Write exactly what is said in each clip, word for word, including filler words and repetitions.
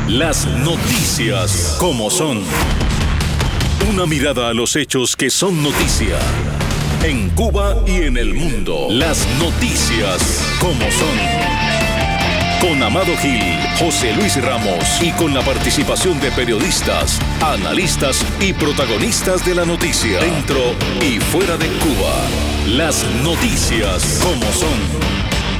Las noticias como son. Una mirada a los hechos que son noticia. En Cuba y en el mundo. Las noticias como son. Con Amado Gil, José Luis Ramos y con la participación de periodistas, analistas y protagonistas de la noticia. Dentro y fuera de Cuba. Las noticias como son.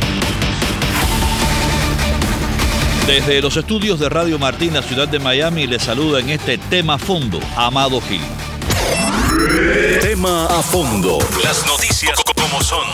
Desde los estudios de Radio Martín, la ciudad de Miami, les saluda en este Tema a Fondo, Amado Gil. Tema a Fondo. Las noticias como son.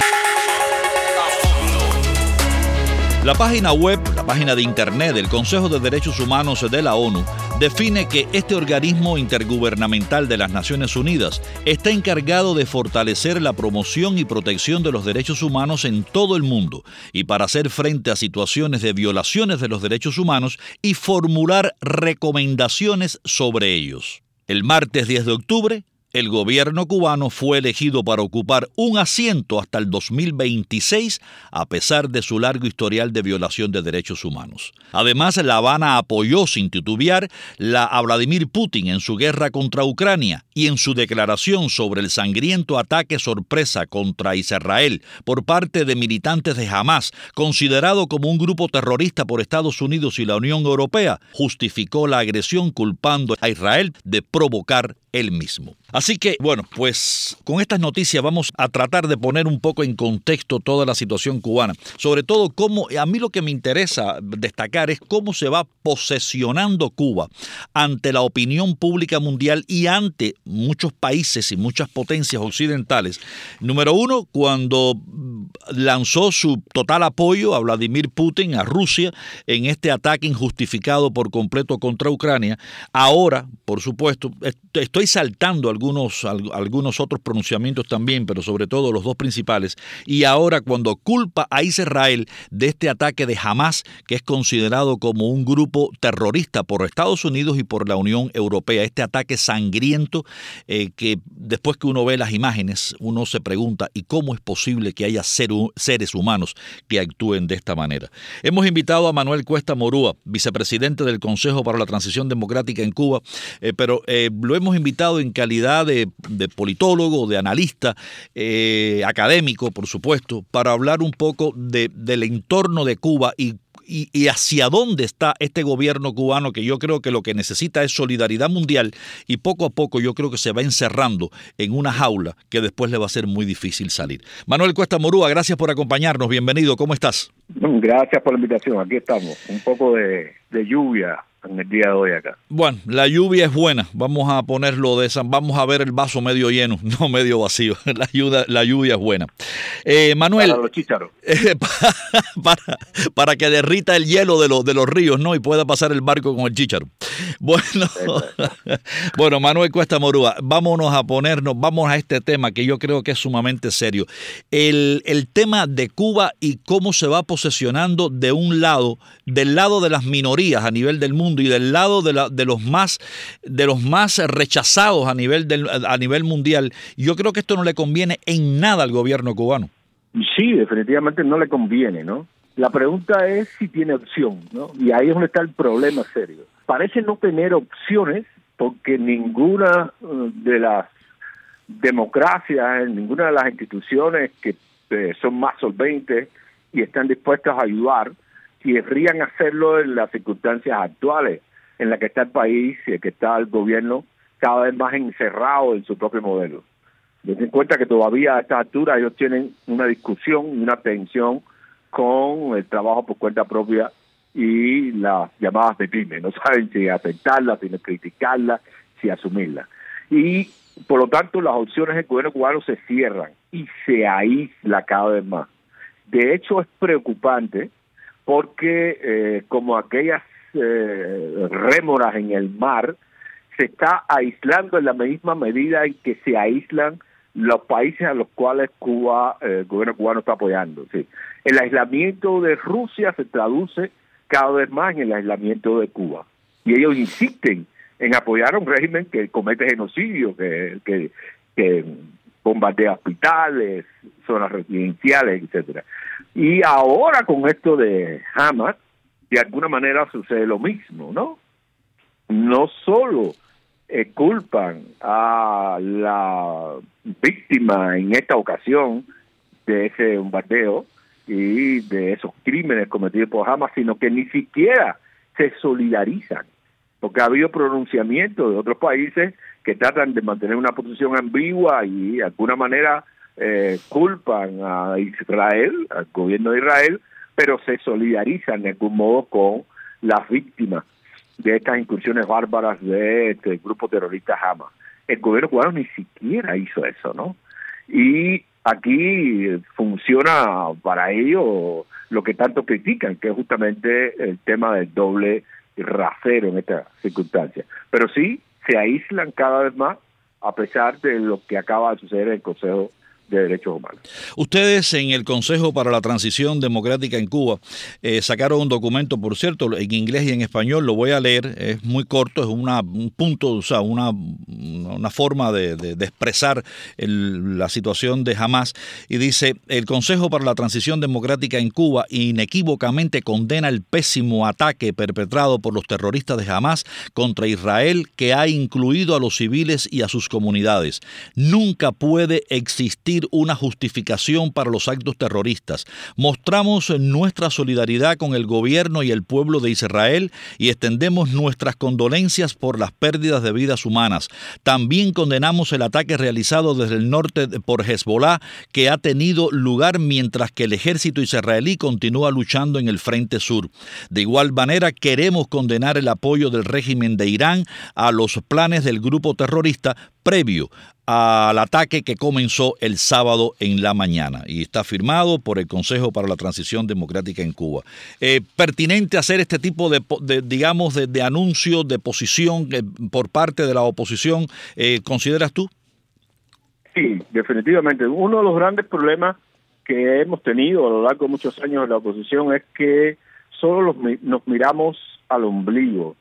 La página web, la página de internet del Consejo de Derechos Humanos de la ONU define que este organismo intergubernamental de las Naciones Unidas está encargado de fortalecer la promoción y protección de los derechos humanos en todo el mundo y para hacer frente a situaciones de violaciones de los derechos humanos y formular recomendaciones sobre ellos. El martes diez de octubre, el gobierno cubano fue elegido para ocupar un asiento hasta el dos mil veintiséis, a pesar de su largo historial de violación de derechos humanos. Además, La Habana apoyó sin titubear la, a Vladimir Putin en su guerra contra Ucrania y en su declaración sobre el sangriento ataque sorpresa contra Israel por parte de militantes de Hamás, considerado como un grupo terrorista por Estados Unidos y la Unión Europea, justificó la agresión culpando a Israel de provocar él mismo. Así que, bueno, pues con estas noticias vamos a tratar de poner un poco en contexto toda la situación cubana. Sobre todo, cómo, a mí lo que me interesa destacar es cómo se va posesionando Cuba ante la opinión pública mundial y ante muchos países y muchas potencias occidentales. Número uno, cuando lanzó su total apoyo a Vladimir Putin, a Rusia, en este ataque injustificado por completo contra Ucrania. Ahora, por supuesto, estoy saltando algunos, algunos otros pronunciamientos también, pero sobre todo los dos principales. Y ahora, cuando culpa a Israel de este ataque de Hamás, que es considerado como un grupo terrorista por Estados Unidos y por la Unión Europea, este ataque sangriento eh, que después que uno ve las imágenes, uno se pregunta, ¿y cómo es posible que haya ser, seres humanos que actúen de esta manera? Hemos invitado a Manuel Cuesta Morúa, vicepresidente del Consejo para la Transición Democrática en Cuba, eh, pero eh, lo hemos invitado en calidad de, de politólogo, de analista, eh, académico, por supuesto, para hablar un poco de, del entorno de Cuba y Y, y hacia dónde está este gobierno cubano, que yo creo que lo que necesita es solidaridad mundial y poco a poco yo creo que se va encerrando en una jaula que después le va a ser muy difícil salir. Manuel Cuesta Morúa, gracias por acompañarnos, bienvenido, ¿cómo estás? Gracias por la invitación, aquí estamos, un poco de, de lluvia en el día de hoy acá. Bueno, la lluvia es buena, vamos a ponerlo de esa, vamos a ver el vaso medio lleno, no medio vacío, la lluvia, la lluvia es buena. Eh, Manuel, para los chícharos. Eh, para, para, para que derrita el hielo de los, de los ríos, ¿no? Y pueda pasar el barco con el chícharo. Bueno, bueno, Manuel Cuesta Morúa, vámonos a ponernos, vamos a este tema que yo creo que es sumamente serio. El, el tema de Cuba y cómo se va posesionando de un lado, del lado de las minorías a nivel del mundo y del lado de, la, de los más de los más rechazados a nivel del, a nivel mundial. Yo creo que esto no le conviene en nada al gobierno cubano. Sí, definitivamente no le conviene, ¿no? La pregunta es si tiene opción, ¿no? Y ahí es donde está el problema serio. Parece no tener opciones porque ninguna de las democracias, ninguna de las instituciones que eh, son más solventes y están dispuestas a ayudar, querrían hacerlo en las circunstancias actuales en las que está el país y en que está el gobierno cada vez más encerrado en su propio modelo. Den en cuenta que todavía a esta altura ellos tienen una discusión, una tensión con el trabajo por cuenta propia y las llamadas de pyme. No saben si aceptarlas, si criticarlas, si asumirlas. Y por lo tanto las opciones del gobierno cubano se cierran y se aísla cada vez más. De hecho es preocupante porque eh, como aquellas eh, rémoras en el mar, se está aislando en la misma medida en que se aíslan los países a los cuales Cuba, eh, el gobierno cubano está apoyando. ¿Sí? El aislamiento de Rusia se traduce cada vez más en el aislamiento de Cuba. Y ellos insisten en apoyar a un régimen que comete genocidio, que, que, que bombardea hospitales, zonas residenciales, etcétera. Y ahora con esto de Hamás, de alguna manera sucede lo mismo, ¿no? No solo eh, culpan a la víctima en esta ocasión de ese bombardeo y de esos crímenes cometidos por Hamas, sino que ni siquiera se solidarizan, porque ha habido pronunciamientos de otros países que tratan de mantener una posición ambigua y de alguna manera eh, culpan a Israel, al gobierno de Israel, pero se solidarizan de algún modo con las víctimas de estas incursiones bárbaras de este grupo terrorista Hamas. El gobierno cubano ni siquiera hizo eso, ¿no? Y aquí funciona para ellos lo que tanto critican, que es justamente el tema del doble rasero en esta circunstancia. Pero sí, se aíslan cada vez más a pesar de lo que acaba de suceder en el Consejo de Derechos Humanos. Ustedes en el Consejo para la Transición Democrática en Cuba eh, sacaron un documento, por cierto, en inglés y en español, lo voy a leer, es muy corto, es una, un punto, o sea, una, una forma de, de, de expresar el, la situación de Hamas, y dice: el Consejo para la Transición Democrática en Cuba inequívocamente condena el pésimo ataque perpetrado por los terroristas de Hamas contra Israel, que ha incluido a los civiles y a sus comunidades. Nunca puede existir una justificación para los actos terroristas. Mostramos nuestra solidaridad con el gobierno y el pueblo de Israel y extendemos nuestras condolencias por las pérdidas de vidas humanas. También condenamos el ataque realizado desde el norte por Hezbollah, que ha tenido lugar mientras que el ejército israelí continúa luchando en el frente sur. De igual manera, queremos condenar el apoyo del régimen de Irán a los planes del grupo terrorista previo al ataque que comenzó el sábado en la mañana, y está firmado por el Consejo para la Transición Democrática en Cuba. Eh, ¿Pertinente hacer este tipo de, de digamos, de, de anuncio, de posición eh, por parte de la oposición, eh, consideras tú? Sí, definitivamente. Uno de los grandes problemas que hemos tenido a lo largo de muchos años en la oposición es que solo los, nos miramos al ombligo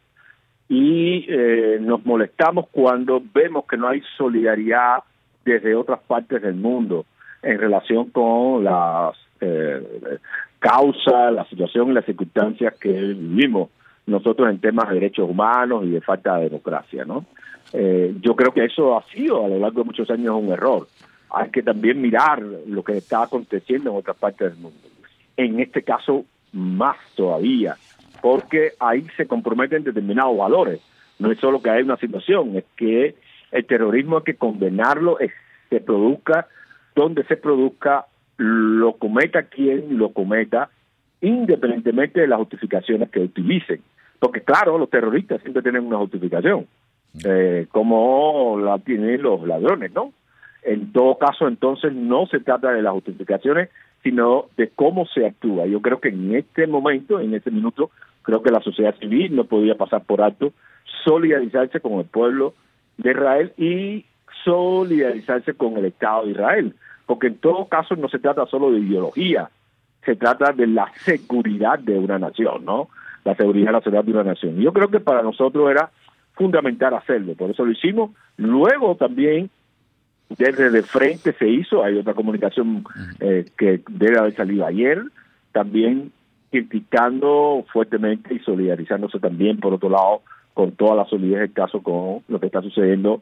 y eh, nos molestamos cuando vemos que no hay solidaridad desde otras partes del mundo en relación con las eh, causas, la situación y las circunstancias que vivimos nosotros en temas de derechos humanos y de falta de democracia, ¿no? Eh, yo creo que eso ha sido a lo largo de muchos años un error. Hay que también mirar lo que está aconteciendo en otras partes del mundo. En este caso, más todavía, porque ahí se comprometen determinados valores. No es solo que hay una situación, es que el terrorismo hay que condenarlo, es, se produzca donde se produzca, lo cometa quien lo cometa, independientemente de las justificaciones que utilicen. Porque claro, los terroristas siempre tienen una justificación, eh, como la tienen los ladrones, ¿no? En todo caso, entonces, no se trata de las justificaciones, sino de cómo se actúa. Yo creo que en este momento, en este minuto, creo que la sociedad civil no podía pasar por alto solidarizarse con el pueblo de Israel y solidarizarse con el Estado de Israel, porque en todo caso no se trata solo de ideología, se trata de la seguridad de una nación, ¿no? La seguridad y la seguridad de una nación. Y yo creo que para nosotros era fundamental hacerlo, por eso lo hicimos. Luego también desde de frente se hizo, hay otra comunicación eh, que debe haber salido ayer, también criticando fuertemente y solidarizándose también, por otro lado, con toda la solidez del caso con lo que está sucediendo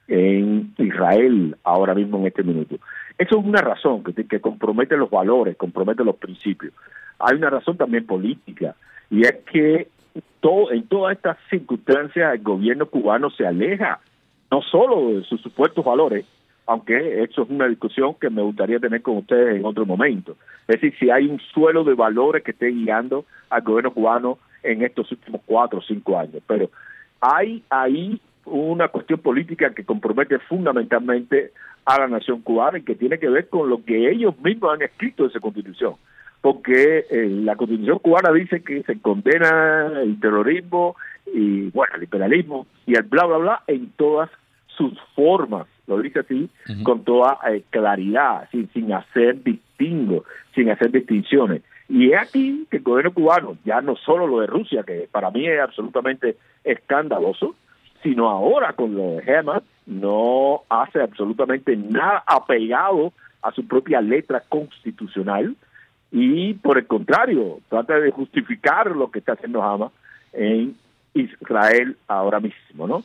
en Israel ahora mismo en este minuto. Eso es una razón que, que compromete los valores, compromete los principios. Hay una razón también política, y es que todo, en todas estas circunstancias el gobierno cubano se aleja no solo de sus supuestos valores, aunque eso es una discusión que me gustaría tener con ustedes en otro momento. Es decir, si hay un suelo de valores que esté guiando al gobierno cubano en estos últimos cuatro o cinco años. Pero hay ahí una cuestión política que compromete fundamentalmente a la nación cubana y que tiene que ver con lo que ellos mismos han escrito en esa Constitución. Porque eh, la Constitución cubana dice que se condena el terrorismo y, bueno, el imperialismo y el bla, bla, bla en todas sus formas. Lo dice así, uh-huh. con toda eh, claridad, sin, sin hacer distingos, sin hacer distinciones. Y es aquí que el gobierno cubano, ya no solo lo de Rusia, que para mí es absolutamente escandaloso, sino ahora con lo de Hamas, no hace absolutamente nada apegado a su propia letra constitucional, y por el contrario, trata de justificar lo que está haciendo Hamas en Israel ahora mismo, ¿no?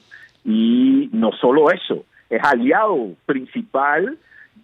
Y no solo eso, es aliado principal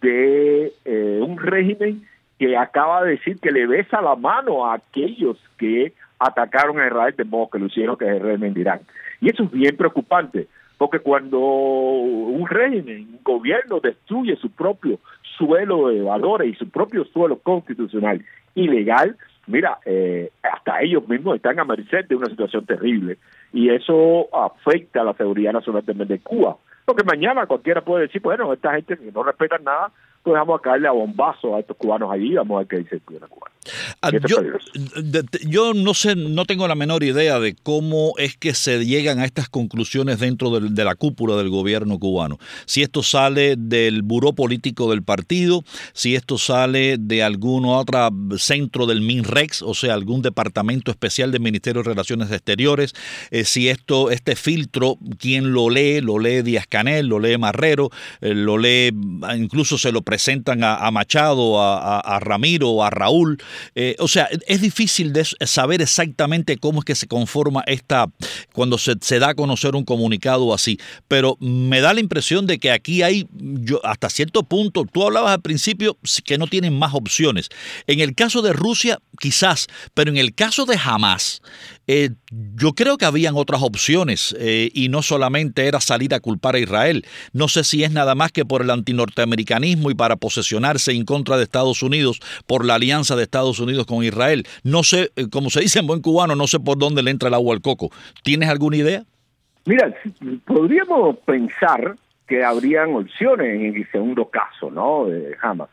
de eh, un régimen que acaba de decir que le besa la mano a aquellos que atacaron a Israel de modo que lo hicieron, que es el régimen de Irán. Y eso es bien preocupante, porque cuando un régimen, un gobierno destruye su propio suelo de valores y su propio suelo constitucional y legal, mira, eh, hasta ellos mismos están a merced de una situación terrible, y eso afecta a la seguridad nacional también de Cuba, porque mañana cualquiera puede decir, bueno, esta gente que no respetan nada, pues vamos a caerle a bombazo a estos cubanos allí, vamos a ver qué dice el gobierno cubano. Ah, yo, de, de, yo no sé, no tengo la menor idea de cómo es que se llegan a estas conclusiones dentro de, de la cúpula del gobierno cubano. Si esto sale del buró político del partido, si esto sale de algún otro centro del MINREX, o sea, algún departamento especial del Ministerio de Relaciones Exteriores, eh, si esto, este filtro, quién lo lee, lo lee Díaz-Canel, lo lee Marrero, eh, lo lee, incluso se lo presentan a, a Machado, a, a, a Ramiro, a Raúl. Eh, o sea, es difícil de saber exactamente cómo es que se conforma esta, cuando se, se da a conocer un comunicado así, pero me da la impresión de que aquí hay, yo, hasta cierto punto, tú hablabas al principio que no tienen más opciones. En el caso de Rusia, quizás, pero en el caso de Hamas, eh, yo creo que habían otras opciones eh, y no solamente era salir a culpar a Israel. No sé si es nada más que por el antinorteamericanismo y para posesionarse en contra de Estados Unidos por la alianza de Estados Unidos con Israel. No sé, como se dice en buen cubano, no sé por dónde le entra el agua al coco. ¿Tienes alguna idea? Mira, podríamos pensar que habrían opciones en el segundo caso, ¿no?, de Hamas,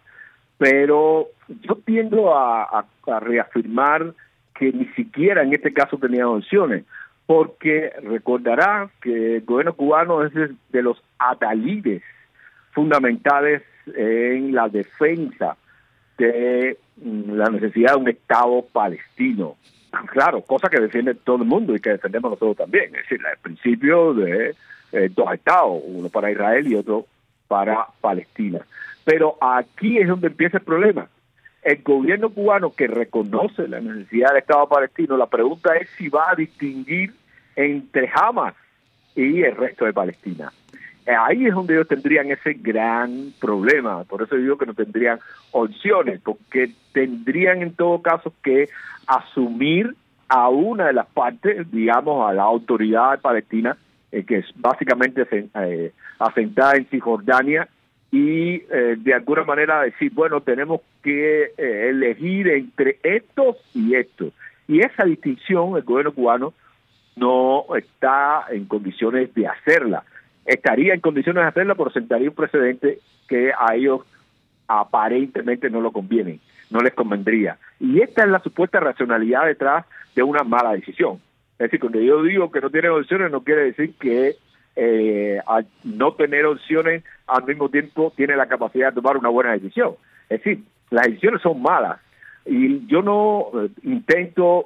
pero yo tiendo a, a, a reafirmar que ni siquiera en este caso tenían opciones, porque recordará que el gobierno cubano es de los adalides fundamentales en la defensa de la necesidad de un Estado palestino. Claro, cosa que defiende todo el mundo y que defendemos nosotros también, es decir, el principio de eh, dos Estados, uno para Israel y otro para Palestina. Pero aquí es donde empieza el problema. El gobierno cubano, que reconoce la necesidad del Estado palestino, la pregunta es si va a distinguir entre Hamas y el resto de Palestina. Ahí es donde ellos tendrían ese gran problema. Por eso digo que no tendrían opciones, porque tendrían en todo caso que asumir a una de las partes, digamos, a la autoridad palestina, eh, que es básicamente eh, asentada en Cisjordania, y eh, de alguna manera decir, bueno, tenemos que eh, elegir entre estos y estos. Y esa distinción el gobierno cubano no está en condiciones de hacerla. Estaría en condiciones de hacerla, pero sentaría un precedente que a ellos aparentemente no lo conviene, no les convendría. Y esta es la supuesta racionalidad detrás de una mala decisión. Es decir, cuando yo digo que no tienen opciones, no quiere decir que eh, al no tener opciones, al mismo tiempo tiene la capacidad de tomar una buena decisión. Es decir, las decisiones son malas. Y yo no eh, intento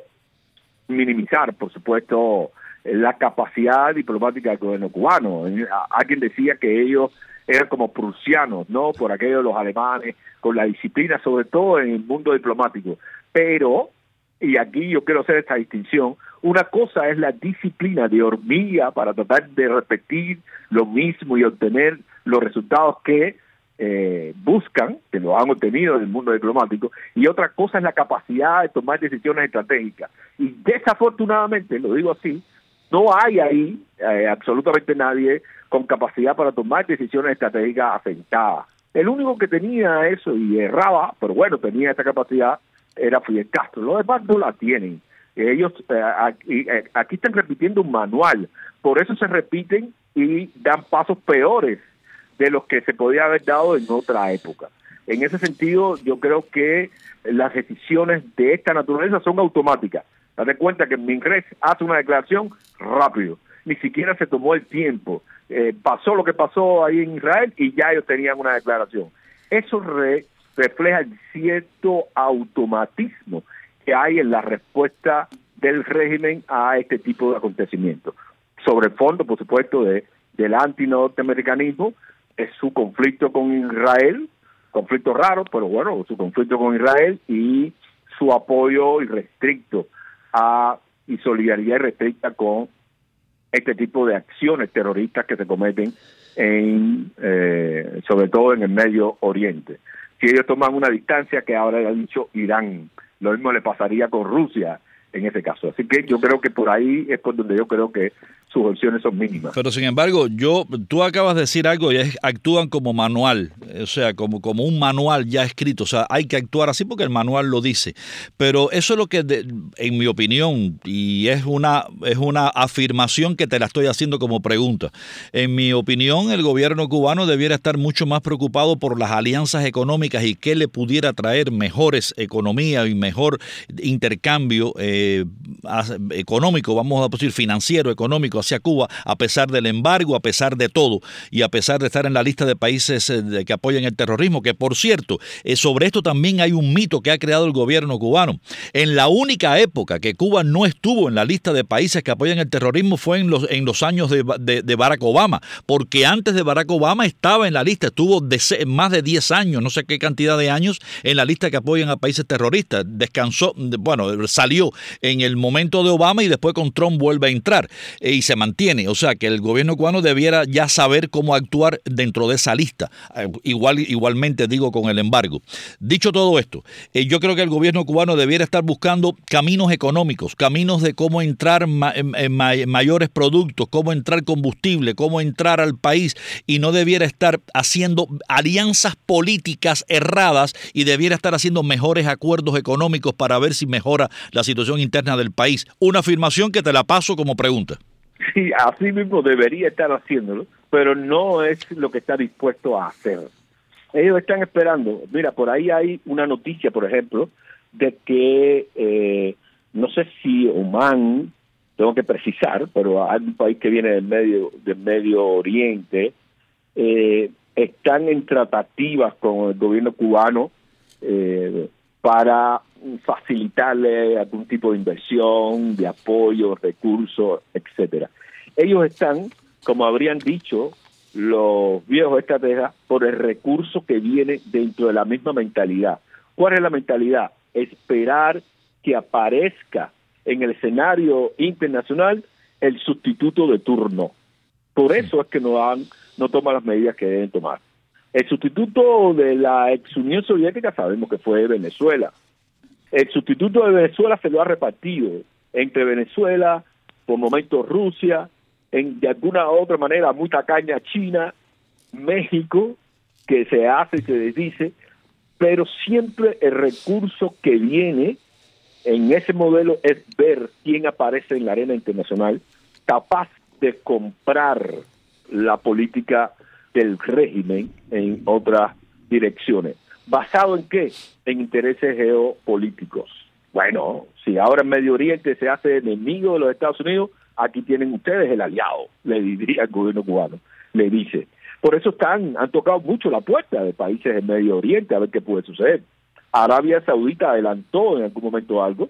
minimizar, por supuesto, la capacidad diplomática del gobierno cubano. Alguien decía que ellos eran como prusianos, ¿no?, por aquello de los alemanes, con la disciplina, sobre todo en el mundo diplomático. Pero, y aquí yo quiero hacer esta distinción, una cosa es la disciplina de hormiga para tratar de repetir lo mismo y obtener los resultados que eh, buscan, que lo han obtenido en el mundo diplomático, y otra cosa es la capacidad de tomar decisiones estratégicas. Y desafortunadamente, lo digo así, no hay ahí eh, absolutamente nadie con capacidad para tomar decisiones estratégicas asentadas. El único que tenía eso y erraba, pero bueno, tenía esta capacidad, era Fidel Castro. Los demás no la tienen. Ellos eh, aquí, eh, aquí están repitiendo un manual, por eso se repiten y dan pasos peores de los que se podía haber dado en otra época. En ese sentido, yo creo que las decisiones de esta naturaleza son automáticas. Date cuenta que MINREX hace una declaración rápido, ni siquiera se tomó el tiempo. Eh, pasó lo que pasó ahí en Israel y ya ellos tenían una declaración. Eso re, refleja el cierto automatismo que hay en la respuesta del régimen a este tipo de acontecimientos. Sobre el fondo, por supuesto, de, del antinorteamericanismo, es su conflicto con Israel, conflicto raro, pero bueno, su conflicto con Israel y su apoyo irrestricto a, y solidaridad irrestricta con este tipo de acciones terroristas que se cometen en eh, sobre todo en el Medio Oriente. Si ellos toman una distancia, que ahora ha dicho Irán, lo mismo le pasaría con Rusia en ese caso. Así que yo creo que por ahí es por donde yo creo que sus opciones son mínimas. Pero sin embargo, yo, tú acabas de decir algo y es, actúan como manual, o sea, como, como un manual ya escrito, o sea, hay que actuar así porque el manual lo dice. Pero eso es lo que, de, en mi opinión, y es una, es una afirmación que te la estoy haciendo como pregunta. En mi opinión, el gobierno cubano debiera estar mucho más preocupado por las alianzas económicas y qué le pudiera traer mejores economías y mejor intercambio eh, económico, vamos a decir financiero, económico, hacia Cuba, a pesar del embargo, a pesar de todo, y a pesar de estar en la lista de países eh, que apoyan el terrorismo, que por cierto, eh, sobre esto también hay un mito que ha creado el gobierno cubano. En la única época que Cuba no estuvo en la lista de países que apoyan el terrorismo fue en los, en los años de, de, de Barack Obama, porque antes de Barack Obama estaba en la lista, estuvo de, más de diez años, no sé qué cantidad de años, en la lista que apoyan a países terroristas. Descansó, bueno, salió en el momento de Obama y después con Trump vuelve a entrar eh, y se mantiene, o sea que el gobierno cubano debiera ya saber cómo actuar dentro de esa lista, igual igualmente digo con el embargo. Dicho todo esto, eh, yo creo que el gobierno cubano debiera estar buscando caminos económicos, caminos de cómo entrar ma en ma mayores productos, cómo entrar combustible, cómo entrar al país, y no debiera estar haciendo alianzas políticas erradas y debiera estar haciendo mejores acuerdos económicos para ver si mejora la situación interna del país. Una afirmación que te la paso como pregunta. Sí, así mismo debería estar haciéndolo, pero no es lo que está dispuesto a hacer. Ellos están esperando. Mira, por ahí hay una noticia, por ejemplo, de que, eh, no sé si Omán, tengo que precisar, pero hay un país que viene del Medio, del Medio Oriente, eh, están en tratativas con el gobierno cubano eh, para facilitarle algún tipo de inversión, de apoyo, recursos, etcétera. Ellos están, como habrían dicho los viejos estrategas, por el recurso que viene dentro de la misma mentalidad. ¿Cuál es la mentalidad? Esperar que aparezca en el escenario internacional el sustituto de turno. Por eso es que no, han, no toman las medidas que deben tomar. El sustituto de la ex Unión Soviética sabemos que fue Venezuela. El sustituto de Venezuela se lo ha repartido entre Venezuela, por momentos Rusia, en, de alguna u otra manera muy tacaña China, México, que se hace y se desdice, pero siempre el recurso que viene en ese modelo es ver quién aparece en la arena internacional capaz de comprar la política del régimen en otras direcciones. ¿Basado en qué? En intereses geopolíticos. Bueno, si ahora en Medio Oriente se hace enemigo de los Estados Unidos, aquí tienen ustedes el aliado, le diría el gobierno cubano, le dice. Por eso están, han tocado mucho la puerta de países del Medio Oriente a ver qué puede suceder. Arabia Saudita adelantó en algún momento algo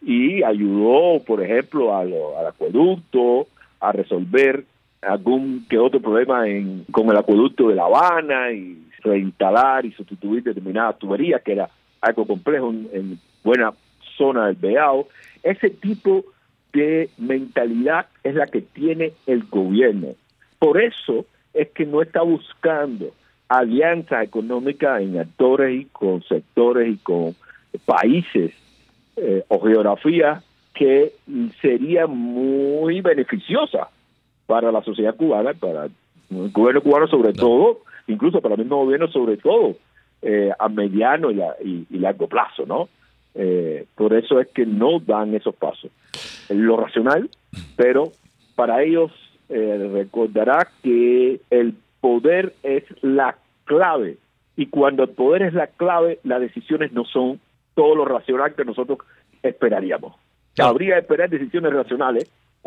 y ayudó, por ejemplo, a lo, al acueducto, a resolver algún que otro problema en, con el acueducto de La Habana y reinstalar y sustituir determinadas tuberías, que era algo complejo en, en buena zona del Beao. Ese tipo de mentalidad es la que tiene el gobierno. Por eso es que no está buscando alianzas económicas en actores y con sectores y con países eh, o geografías que sería muy beneficiosa para la sociedad cubana, para el gobierno cubano sobre no. todo, incluso para el mismo gobierno sobre todo, eh, a mediano y, a, y, y largo plazo, ¿no? Eh, por eso es que no dan esos pasos. Lo racional, pero para ellos eh, recordará que el poder es la clave, y cuando el poder es la clave, las decisiones no son todo lo racional que nosotros esperaríamos. No. Habría que esperar decisiones racionales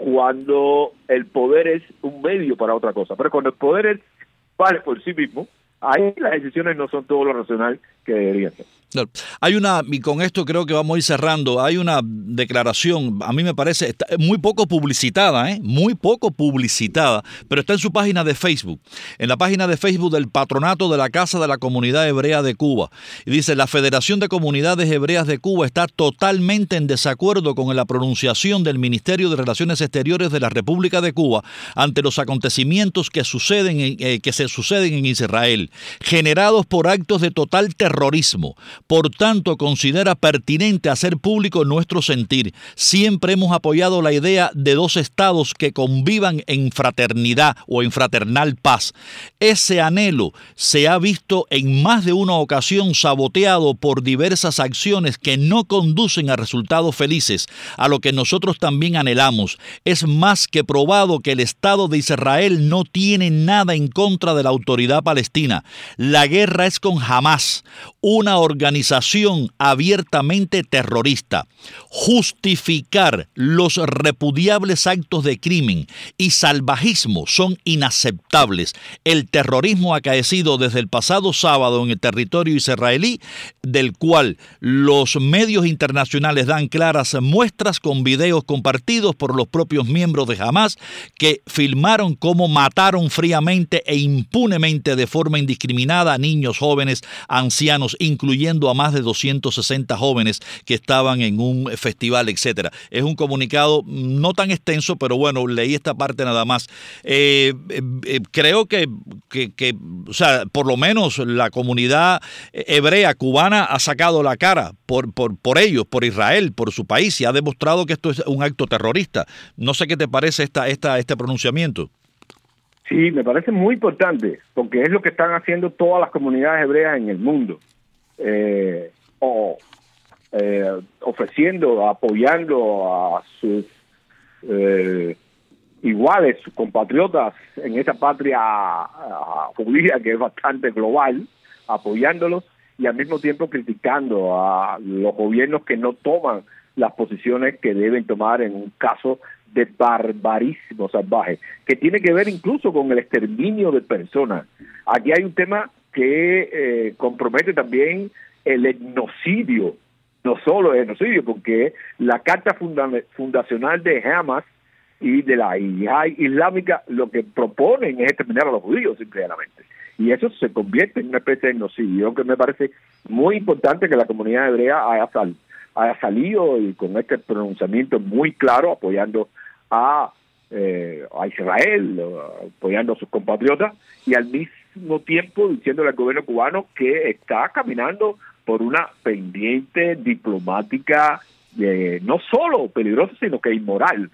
cuando el poder es un medio para otra cosa, pero cuando el poder es vale por sí mismo, ahí las decisiones no son todo lo racional que deberían ser. Hay una, y con esto creo que vamos a ir cerrando, hay una declaración, a mí me parece está muy poco publicitada, ¿eh? muy poco publicitada, pero está en su página de Facebook, en la página de Facebook del Patronato de la Casa de la Comunidad Hebrea de Cuba. Y dice, la Federación de Comunidades Hebreas de Cuba está totalmente en desacuerdo con la pronunciación del Ministerio de Relaciones Exteriores de la República de Cuba ante los acontecimientos que suceden en, eh, que se suceden en Israel, generados por actos de total terrorismo. Por tanto, considera pertinente hacer público nuestro sentir. Siempre hemos apoyado la idea de dos estados que convivan en fraternidad o en fraternal paz. Ese anhelo se ha visto en más de una ocasión saboteado por diversas acciones que no conducen a resultados felices, a lo que nosotros también anhelamos. Es más que probado que el Estado de Israel no tiene nada en contra de la autoridad palestina. La guerra es con Hamás, una organización organización abiertamente terrorista. Justificar los repudiables actos de crimen y salvajismo son inaceptables. El terrorismo acaecido desde el pasado sábado en el territorio israelí, del cual los medios internacionales dan claras muestras con videos compartidos por los propios miembros de Hamás que filmaron cómo mataron fríamente e impunemente de forma indiscriminada a niños, jóvenes, ancianos, incluyendo a más de doscientos sesenta jóvenes que estaban en un festival, etcétera. Es un comunicado no tan extenso, pero bueno, leí esta parte nada más. Eh, eh, creo que, que, que, o sea, por lo menos la comunidad hebrea cubana ha sacado la cara por, por, por ellos, por Israel, por su país, y ha demostrado que esto es un acto terrorista. No sé qué te parece esta, esta, este pronunciamiento. Sí, me parece muy importante, porque es lo que están haciendo todas las comunidades hebreas en el mundo. Eh, o eh, ofreciendo, apoyando a sus eh, iguales, sus compatriotas en esa patria uh, judía que es bastante global, apoyándolos y al mismo tiempo criticando a los gobiernos que no toman las posiciones que deben tomar en un caso de barbarismo salvaje, que tiene que ver incluso con el exterminio de personas. Aquí hay un tema que eh, compromete también el etnocidio, no solo el etnocidio, porque la carta funda fundacional de Hamás y de la Yihad Islámica lo que proponen es exterminar a los judíos simplemente. Y eso se convierte en una especie de etnocidio, que me parece muy importante que la comunidad hebrea haya, sal haya salido y con este pronunciamiento muy claro apoyando a, eh, a Israel, apoyando a sus compatriotas y al mismo mismo tiempo diciéndole al gobierno cubano que está caminando por una pendiente diplomática eh, no solo peligrosa, sino que inmoral,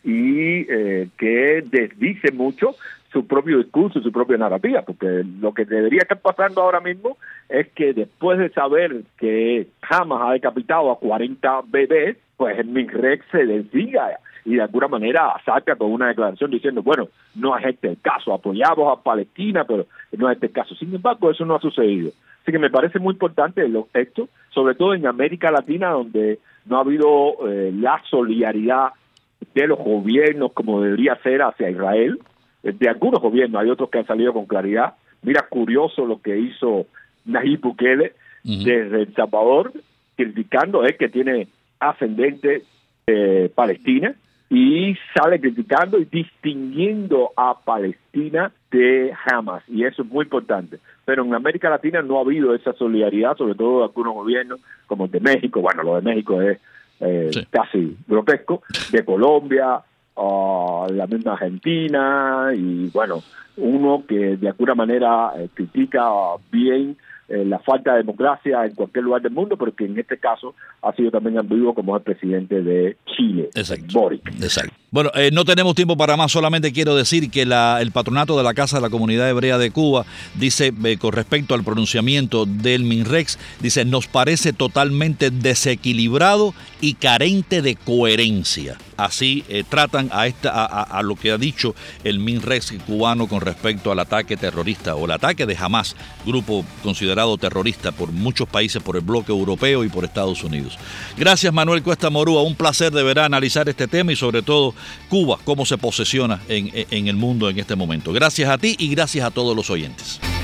y eh, que desdice mucho su propio discurso y su propia narrativa, porque lo que debería estar pasando ahora mismo es que después de saber que Hamás ha decapitado a cuarenta bebés, pues el MINREX se desdiga y de alguna manera saca con una declaración diciendo, bueno, no es este el caso, apoyamos a Palestina, pero no es este el caso. Sin embargo, eso no ha sucedido. Así que me parece muy importante esto, sobre todo en América Latina, donde no ha habido eh, la solidaridad de los gobiernos como debería ser hacia Israel, de algunos gobiernos, hay otros que han salido con claridad. Mira, curioso lo que hizo Nayib Bukele uh-huh. desde El Salvador, criticando es que tiene ascendente eh, Palestina, y sale criticando y distinguiendo a Palestina de Hamás, y eso es muy importante. Pero en América Latina no ha habido esa solidaridad, sobre todo de algunos gobiernos, como el de México. Bueno, lo de México es eh, sí. casi grotesco, de Colombia, uh, la misma Argentina, y bueno, uno que de alguna manera eh, critica bien eh, la falta de democracia en cualquier lugar del mundo, pero que en este caso ha sido también ambiguo, como es el presidente de Chile, Boric. Exacto. Bueno, eh, no tenemos tiempo para más, solamente quiero decir que la, el patronato de la Casa de la Comunidad Hebrea de Cuba dice, eh, con respecto al pronunciamiento del MINREX, dice, nos parece totalmente desequilibrado y carente de coherencia. Así eh, tratan a, esta, a, a lo que ha dicho el MINREX cubano con respecto al ataque terrorista o el ataque de Hamás, grupo considerado terrorista por muchos países, por el bloque europeo y por Estados Unidos. Gracias, Manuel Cuesta Morúa, un placer de ver analizar este tema y sobre todo Cuba, cómo se posesiona en, en el mundo en este momento. Gracias a ti y gracias a todos los oyentes.